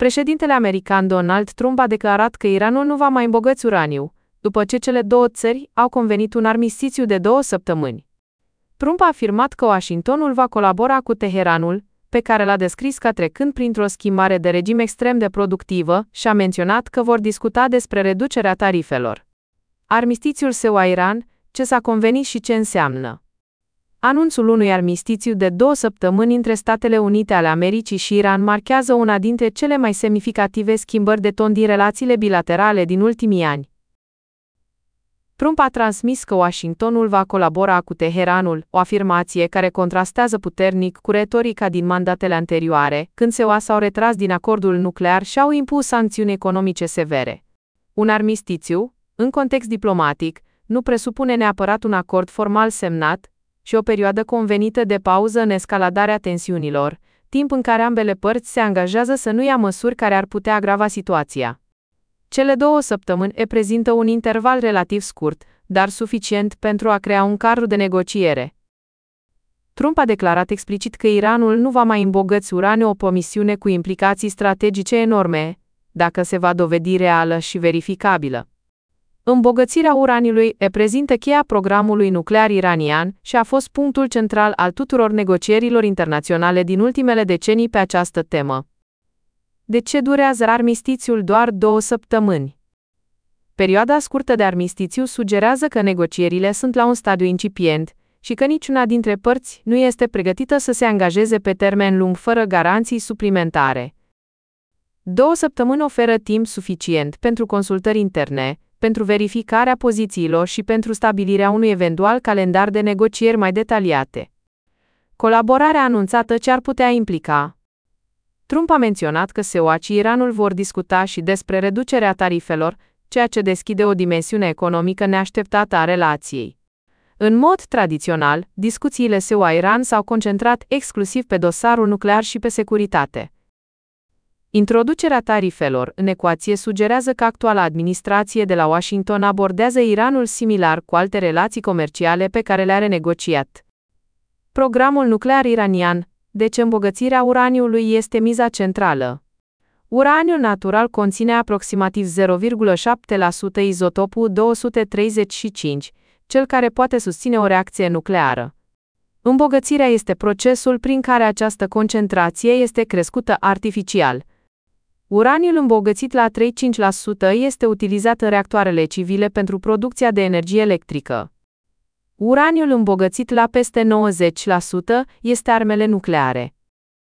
Președintele american Donald Trump a declarat că Iranul nu va mai îmbogăți uraniu, după ce cele două țări au convenit un armistițiu de 2 săptămâni. Trump a afirmat că Washingtonul va colabora cu Teheranul, pe care l-a descris ca trecând printr-o schimbare de regim extrem de productivă, și a menționat că vor discuta despre reducerea tarifelor. Armistițiul SUA-Iran, ce s-a convenit și ce înseamnă. Anunțul unui armistițiu de 2 săptămâni între Statele Unite ale Americii și Iran marchează una dintre cele mai semnificative schimbări de ton din relațiile bilaterale din ultimii ani. Trump a transmis că Washingtonul va colabora cu Teheranul, o afirmație care contrastează puternic cu retorica din mandatele anterioare, când SUA s-au retras din acordul nuclear și au impus sancțiuni economice severe. Un armistițiu, în context diplomatic, nu presupune neapărat un acord formal semnat, și o perioadă convenită de pauză în escaladarea tensiunilor, timp în care ambele părți se angajează să nu ia măsuri care ar putea agrava situația. Cele 2 săptămâni reprezintă un interval relativ scurt, dar suficient pentru a crea un cadru de negociere. Trump a declarat explicit că Iranul nu va mai îmbogăți uraniu, o promisiune cu implicații strategice enorme, dacă se va dovedi reală și verificabilă. Îmbogățirea uraniului reprezintă cheia programului nuclear iranian și a fost punctul central al tuturor negocierilor internaționale din ultimele decenii pe această temă. De ce durează armistițiul doar 2 săptămâni? Perioada scurtă de armistițiu sugerează că negocierile sunt la un stadiu incipient și că niciuna dintre părți nu este pregătită să se angajeze pe termen lung fără garanții suplimentare. 2 săptămâni oferă timp suficient pentru consultări interne, pentru verificarea pozițiilor și pentru stabilirea unui eventual calendar de negocieri mai detaliate. Colaborarea anunțată ce ar putea implica. Trump a menționat că SUA și Iranul vor discuta și despre reducerea tarifelor, ceea ce deschide o dimensiune economică neașteptată a relației. În mod tradițional, discuțiile SUA-Iran s-au concentrat exclusiv pe dosarul nuclear și pe securitate. Introducerea tarifelor în ecuație sugerează că actuala administrație de la Washington abordează Iranul similar cu alte relații comerciale pe care le-a renegociat. Programul nuclear iranian, deci îmbogățirea uraniului este miza centrală. Uraniul natural conține aproximativ 0,7% izotopul 235, cel care poate susține o reacție nucleară. Îmbogățirea este procesul prin care această concentrație este crescută artificial. Uraniul îmbogățit la 35% este utilizat în reactoarele civile pentru producția de energie electrică. Uraniul îmbogățit la peste 90% este armele nucleare.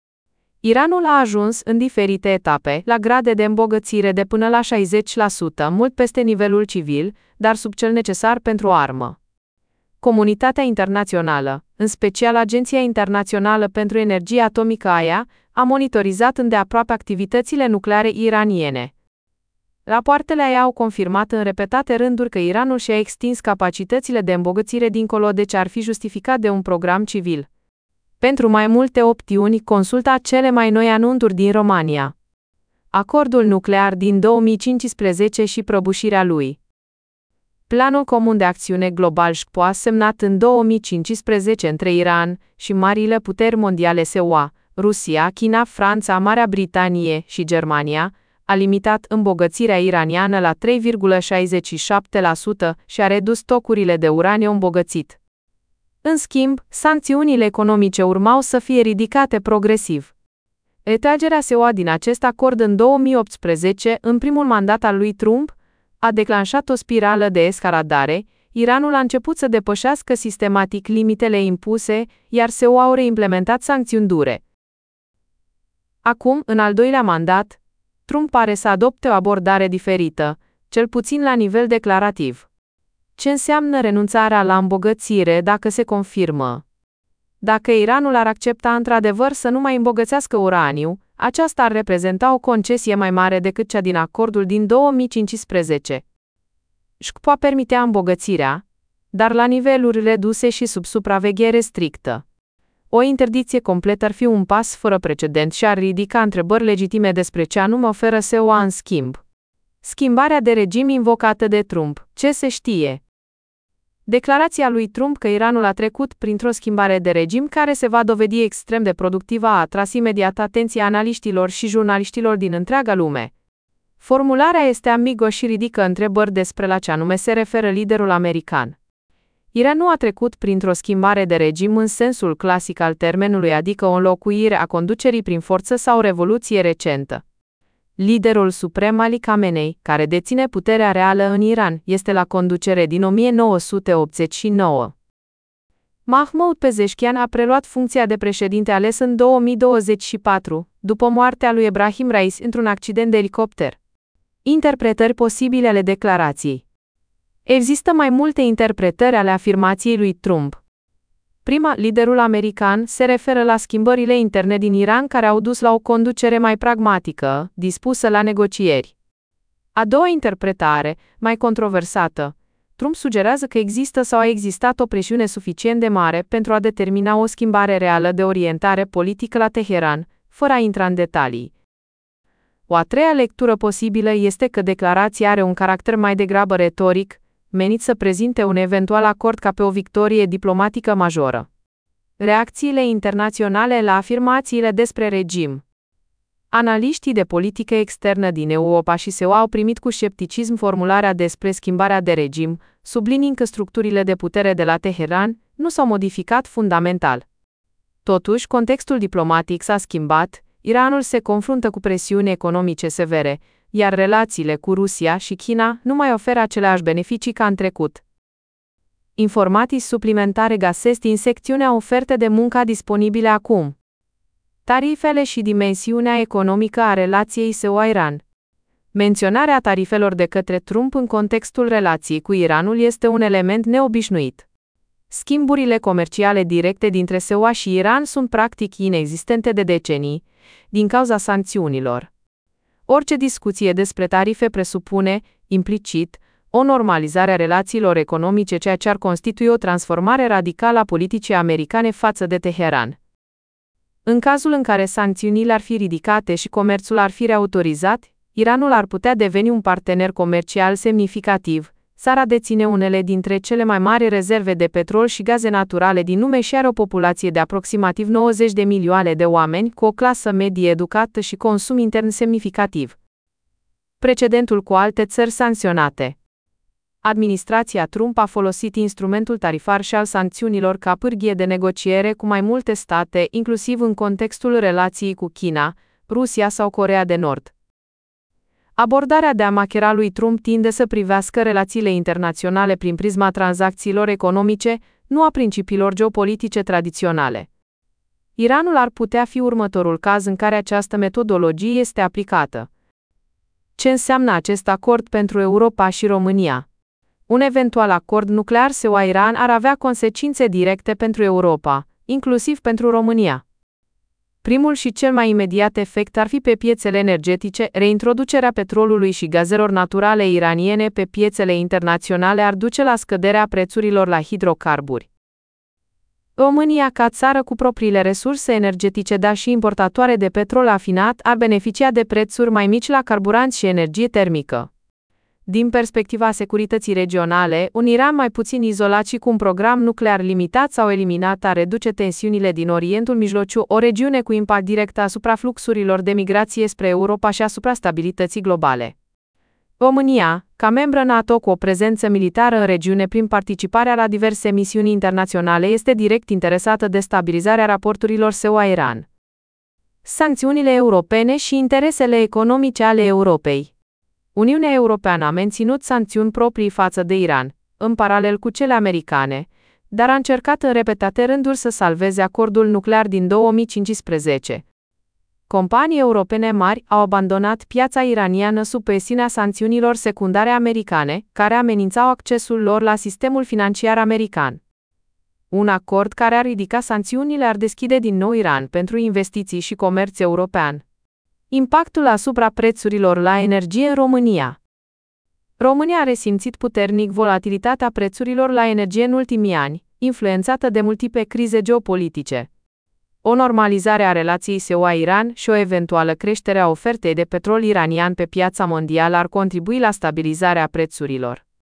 Iranul a ajuns în diferite etape la grade de îmbogățire de până la 60%, mult peste nivelul civil, dar sub cel necesar pentru o armă. Comunitatea internațională, în special Agenția Internațională pentru Energie Atomică AIA, a monitorizat îndeaproape activitățile nucleare iraniene. Rapoartele AIA au confirmat în repetate rânduri că Iranul și-a extins capacitățile de îmbogățire dincolo de ce ar fi justificat de un program civil. Pentru mai multe opțiuni, consulta cele mai noi anunțuri din România. Acordul nuclear din 2015 și prăbușirea lui. Planul comun de acțiune global SHPO, semnat în 2015 între Iran și marile puteri mondiale SUA, Rusia, China, Franța, Marea Britanie și Germania, a limitat îmbogățirea iraniană la 3,67% și a redus stocurile de uraniu îmbogățit. În schimb, sancțiunile economice urmau să fie ridicate progresiv. Retragerea SUA din acest acord în 2018, în primul mandat al lui Trump, a declanșat o spirală de escaladare. Iranul a început să depășească sistematic limitele impuse, iar SUA au reimplementat sancțiuni dure. Acum, în al doilea mandat, Trump pare să adopte o abordare diferită, cel puțin la nivel declarativ. Ce înseamnă renunțarea la îmbogățire dacă se confirmă? Dacă Iranul ar accepta într-adevăr să nu mai îmbogățească uraniu, aceasta ar reprezenta o concesie mai mare decât cea din acordul din 2015. SHPO permitea îmbogățirea, dar la niveluri reduse și sub supraveghere strictă. O interdicție completă ar fi un pas fără precedent și ar ridica întrebări legitime despre ce anume oferă SUA în schimb. Schimbarea de regim invocată de Trump. Ce se știe? Declarația lui Trump că Iranul a trecut printr-o schimbare de regim care se va dovedi extrem de productivă a atras imediat atenția analiștilor și jurnaliștilor din întreaga lume. Formularea este ambiguă și ridică întrebări despre la ce anume se referă liderul american. Iranul a trecut printr-o schimbare de regim în sensul clasic al termenului, adică o înlocuire a conducerii prin forță sau o revoluție recentă. Liderul suprem Ali Khamenei, care deține puterea reală în Iran, este la conducere din 1989. Mahmoud Pezeshkian a preluat funcția de președinte ales în 2024, după moartea lui Ebrahim Raisi într-un accident de elicopter. Interpretări posibile ale declarației. Există mai multe interpretări ale afirmației lui Trump. Prima, liderul american, se referă la schimbările interne din Iran care au dus la o conducere mai pragmatică, dispusă la negocieri. A doua interpretare, mai controversată, Trump sugerează că există sau a existat o presiune suficient de mare pentru a determina o schimbare reală de orientare politică la Teheran, fără a intra în detalii. O a treia lectură posibilă este că declarația are un caracter mai degrabă retoric, menit să prezinte un eventual acord ca pe o victorie diplomatică majoră. Reacțiile internaționale la afirmațiile despre regim. Analiștii de politică externă din Europa și SUA au primit cu scepticism formularea despre schimbarea de regim, subliniind că structurile de putere de la Teheran nu s-au modificat fundamental. Totuși, contextul diplomatic s-a schimbat, Iranul se confruntă cu presiuni economice severe, iar relațiile cu Rusia și China nu mai oferă aceleași beneficii ca în trecut. Informații suplimentare găsesc în secțiunea oferte de muncă disponibile acum. Tarifele și dimensiunea economică a relației SUA-Iran. Menționarea tarifelor de către Trump în contextul relației cu Iranul este un element neobișnuit. Schimburile comerciale directe dintre SUA și Iran sunt practic inexistente de decenii, din cauza sancțiunilor. Orice discuție despre tarife presupune, implicit, o normalizare a relațiilor economice, ceea ce ar constitui o transformare radicală a politicii americane față de Teheran. În cazul în care sancțiunile ar fi ridicate și comerțul ar fi reautorizat, Iranul ar putea deveni un partener comercial semnificativ. Țara deține unele dintre cele mai mari rezerve de petrol și gaze naturale din lume și are o populație de aproximativ 90 de milioane de oameni, cu o clasă medie educată și consum intern semnificativ. Precedentul cu alte țări sancționate. Administrația Trump a folosit instrumentul tarifar și al sancțiunilor ca pârghie de negociere cu mai multe state, inclusiv în contextul relației cu China, Rusia sau Coreea de Nord. Abordarea de a machera lui Trump tinde să privească relațiile internaționale prin prisma tranzacțiilor economice, nu a principiilor geopolitice tradiționale. Iranul ar putea fi următorul caz în care această metodologie este aplicată. Ce înseamnă acest acord pentru Europa și România? Un eventual acord nuclear SUA-Iran ar avea consecințe directe pentru Europa, inclusiv pentru România. Primul și cel mai imediat efect ar fi pe piețele energetice, reintroducerea petrolului și gazelor naturale iraniene pe piețele internaționale ar duce la scăderea prețurilor la hidrocarburi. România, ca țară cu propriile resurse energetice, dar și importatoare de petrol rafinat, ar beneficia de prețuri mai mici la carburanți și energie termică. Din perspectiva securității regionale, un Iran mai puțin izolat și cu un program nuclear limitat sau eliminat ar reduce tensiunile din Orientul Mijlociu, o regiune cu impact direct asupra fluxurilor de migrație spre Europa și asupra stabilității globale. România, ca membră NATO cu o prezență militară în regiune prin participarea la diverse misiuni internaționale, este direct interesată de stabilizarea raporturilor SUA-Iran. Sancțiunile europene și interesele economice ale Europei. Uniunea Europeană a menținut sancțiuni proprii față de Iran, în paralel cu cele americane, dar a încercat în repetate rânduri să salveze acordul nuclear din 2015. Companii europene mari au abandonat piața iraniană sub presiunea sancțiunilor secundare americane, care amenințau accesul lor la sistemul financiar american. Un acord care ar ridica sancțiunile ar deschide din nou Iran pentru investiții și comerț european. Impactul asupra prețurilor la energie în România. România a resimțit puternic volatilitatea prețurilor la energie în ultimii ani, influențată de multiple crize geopolitice. O normalizare a relației SUA-Iran și o eventuală creștere a ofertei de petrol iranian pe piața mondială ar contribui la stabilizarea prețurilor.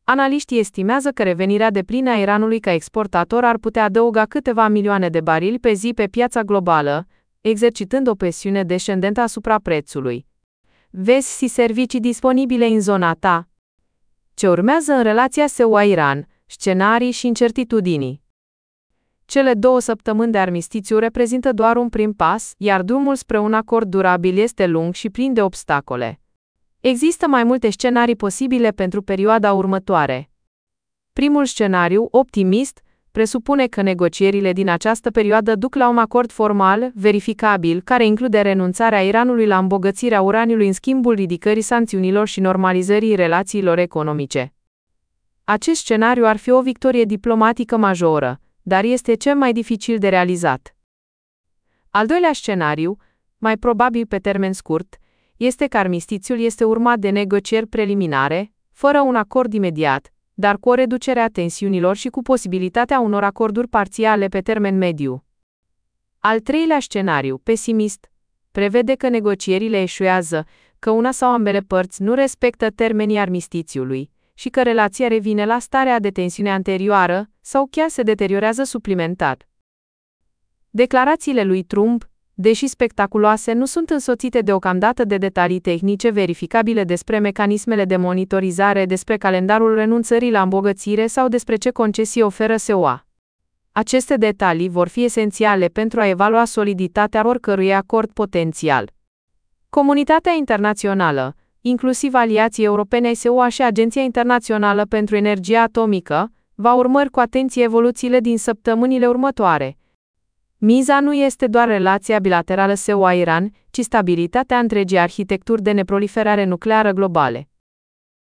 Analiștii estimează că revenirea deplină a Iranului ca exportator ar putea adăuga câteva milioane de barili pe zi pe piața globală, exercitând o presiune descendentă asupra prețului. Vezi și servicii disponibile în zona ta. Ce urmează în relația SUA-Iran, scenarii și incertitudini. Cele 2 săptămâni de armistițiu reprezintă doar un prim pas, iar drumul spre un acord durabil este lung și plin de obstacole. Există mai multe scenarii posibile pentru perioada următoare. Primul scenariu, optimist, presupune că negocierile din această perioadă duc la un acord formal, verificabil, care include renunțarea Iranului la îmbogățirea uraniului în schimbul ridicării sancțiunilor și normalizării relațiilor economice. Acest scenariu ar fi o victorie diplomatică majoră, dar este cel mai dificil de realizat. Al doilea scenariu, mai probabil pe termen scurt, este că armistițiul este urmat de negocieri preliminare, fără un acord imediat, dar cu o reducere a tensiunilor și cu posibilitatea unor acorduri parțiale pe termen mediu. Al treilea scenariu, pesimist, prevede că negocierile eșuează, că una sau ambele părți nu respectă termenii armistițiului și că relația revine la starea de tensiune anterioară sau chiar se deteriorează suplimentar. Declarațiile lui Trump, deși spectaculoase, nu sunt însoțite deocamdată de detalii tehnice verificabile despre mecanismele de monitorizare, despre calendarul renunțării la îmbogățire sau despre ce concesii oferă SUA. Aceste detalii vor fi esențiale pentru a evalua soliditatea oricărui acord potențial. Comunitatea internațională, inclusiv aliații europeni ai SUA și Agenția Internațională pentru Energie Atomică, va urmări cu atenție evoluțiile din săptămânile următoare. Miza nu este doar relația bilaterală SUA-Iran, ci stabilitatea întregii arhitecturi de neproliferare nucleară globale.